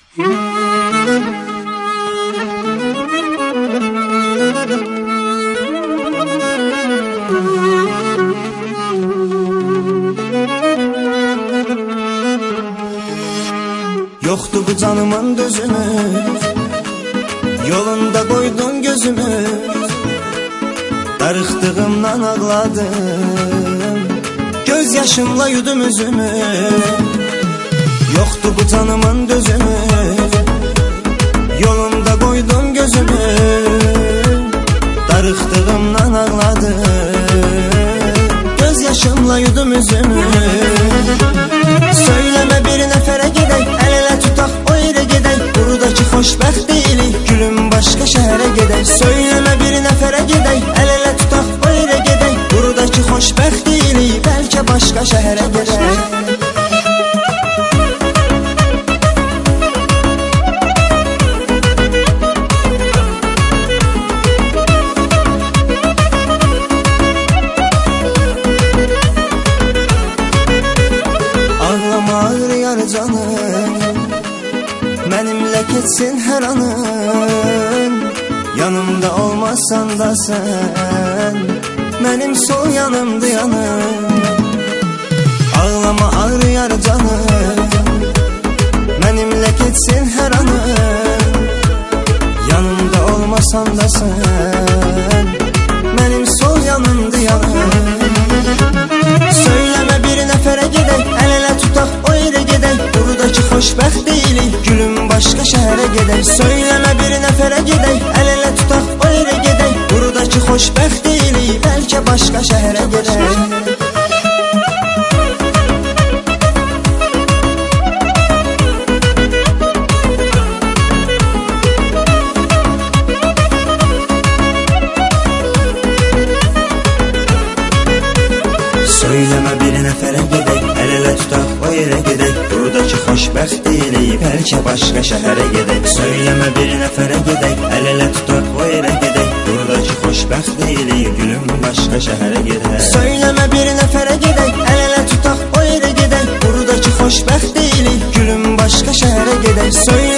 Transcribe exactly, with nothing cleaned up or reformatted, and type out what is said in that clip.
Yoktu bu canımın düzümü, yolunda koydun gözümü. Darıxdığımdan ağladım, göz yaşımla yudum üzümü. Yoktu bu canımın düzümü, yolunda koydun gözümü. Darıxdığımdan ağladım, göz yaşımla yudum üzümü. Söyleme bir nefere gidey, el ele tutak o yere gidey. Buradaki xoşbəxt deyilik, gülüm başka şehre gidey. Söyleme bir nefere gidey, el ele tutak o yere gidey. Buradaki xoşbəxt deyilik, belki başka şehre gidey. Canım, mənimlə keçsin hər anın. Yanımda olmazsan da sen, mənim sol yanımdı yanım. Ağlama ağrıyar canım, mənimlə keçsin hər anın. Yanımda olmasan da sen, mənim sol yanımdı yanım. Söyleme bir nefere gidey, el ele tutak o yere gidey. Buradaki xoşbəxt deyilik, gülüm başka şehre gidey. Söyleme bir nefere gidey, el ele tutak o yere gidey. Buradaki xoşbəxt deyilik, belki başka şehre gidey. Söyleme bir nefere gidey, el ele tutak o yere gidey. Buradaki xoşbəxt deyilik, belki başka şehre gidey. Söyleme bir nefere gidey, el ele tutak o yere gidey. Buradaki xoşbəxt deyilik, gülüm başka şehre gidey. Söyleme bir nefere gidey, el ele tutak o yere gidey. Buradaki xoşbəxt deyilik, gülüm başka şehre gidey.